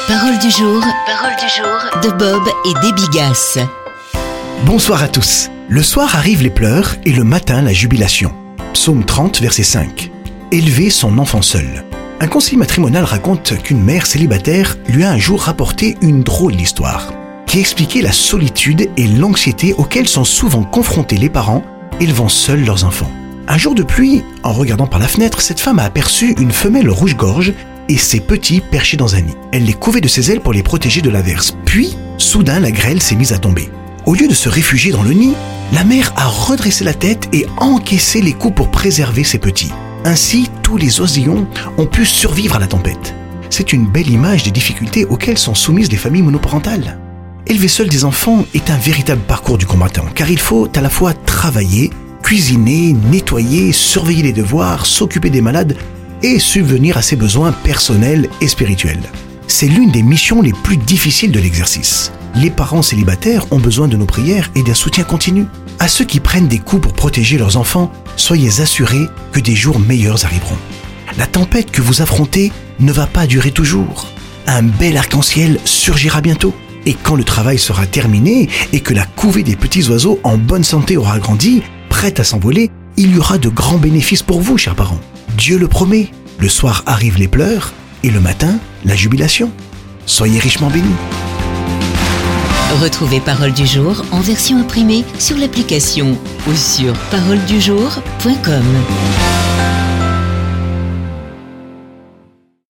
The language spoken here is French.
Parole du jour de Bob et des Bigasses. Bonsoir à tous. Le soir arrivent les pleurs et le matin la jubilation. Psaume 30, verset 5. Élever son enfant seul. Un conseiller matrimonial raconte qu'une mère célibataire lui a un jour rapporté une drôle d'histoire qui expliquait la solitude et l'anxiété auxquelles sont souvent confrontés les parents élevant seuls leurs enfants. Un jour de pluie, en regardant par la fenêtre, cette femme a aperçu une femelle rouge-gorge et ses petits perchés dans un nid. Elle les couvait de ses ailes pour les protéger de l'averse. Puis, soudain, la grêle s'est mise à tomber. Au lieu de se réfugier dans le nid, la mère a redressé la tête et encaissé les coups pour préserver ses petits. Ainsi, tous les oisillons ont pu survivre à la tempête. C'est une belle image des difficultés auxquelles sont soumises les familles monoparentales. Élever seul des enfants est un véritable parcours du combattant, car il faut à la fois travailler, cuisiner, nettoyer, surveiller les devoirs, s'occuper des malades et subvenir à ses besoins personnels et spirituels. C'est l'une des missions les plus difficiles de l'exercice. Les parents célibataires ont besoin de nos prières et d'un soutien continu. À ceux qui prennent des coups pour protéger leurs enfants, soyez assurés que des jours meilleurs arriveront. La tempête que vous affrontez ne va pas durer toujours. Un bel arc-en-ciel surgira bientôt. Et quand le travail sera terminé et que la couvée des petits oiseaux en bonne santé aura grandi, prête à s'envoler, il y aura de grands bénéfices pour vous, chers parents. Dieu le promet, le soir arrivent les pleurs et le matin, la jubilation. Soyez richement bénis. Retrouvez Parole du jour en version imprimée sur l'application ou sur paroledujour.com.